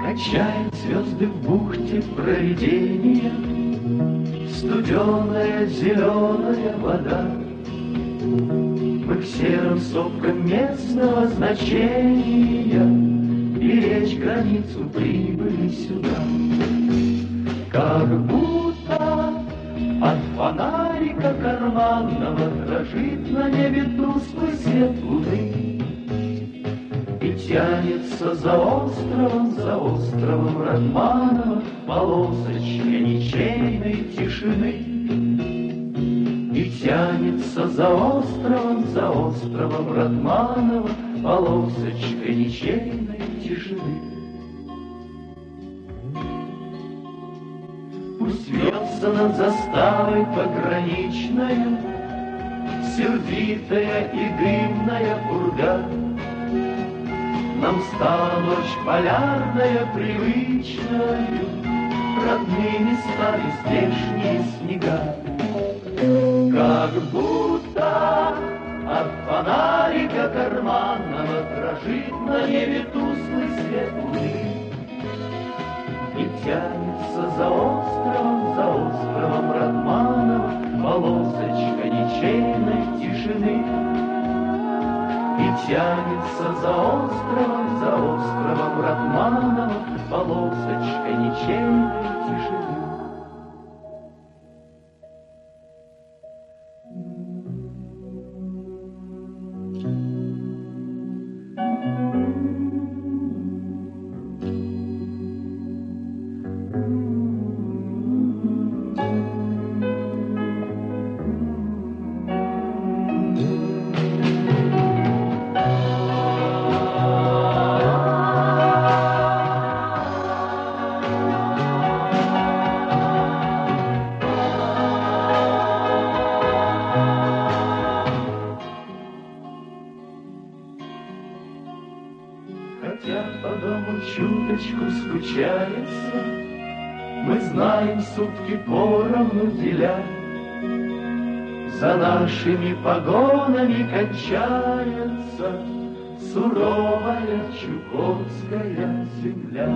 Качают звезды в бухте провидения, студеная зеленая вода. Мы к серым сопкам местного значения беречь границу прибыли сюда. Как будто от фонарика карманного дрожит на небе тусклый свет луны и тянется за островом Ратманова полосочка ничейной тишины. И тянется за островом Ратманова полосочка ничейной тишины. Пусть вьется над заставой пограничная сердитая и дымная пурга. Нам стала ночь полярная привычною, родными стали здешние снега. Как будто от фонарика карманного дрожит на небе тусклый свет луны и тянется за островом Ратманова полосочка ничейной тишины. И тянется за островом Ратманова полосочка ничейной тишины. Хотя по дому чуточку скучается, мы знаем, сутки поровну деля. За нашими погонами кончается суровая чукотская земля.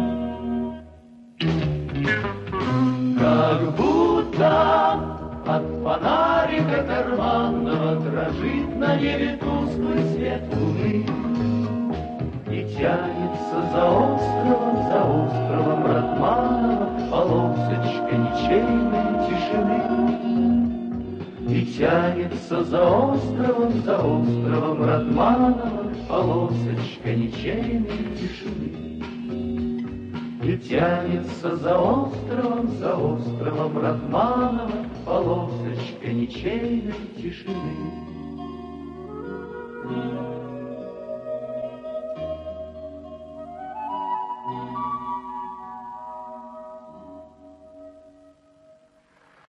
Как будто от фонарика карманного дрожит на небе тусклый свет луны и тянется за островом Ратманова полосочка ничейной тишины. И тянется за островом Ратманова полосочка ничейной тишины. И тянется за островом Ратманова полосочка ничейной тишины.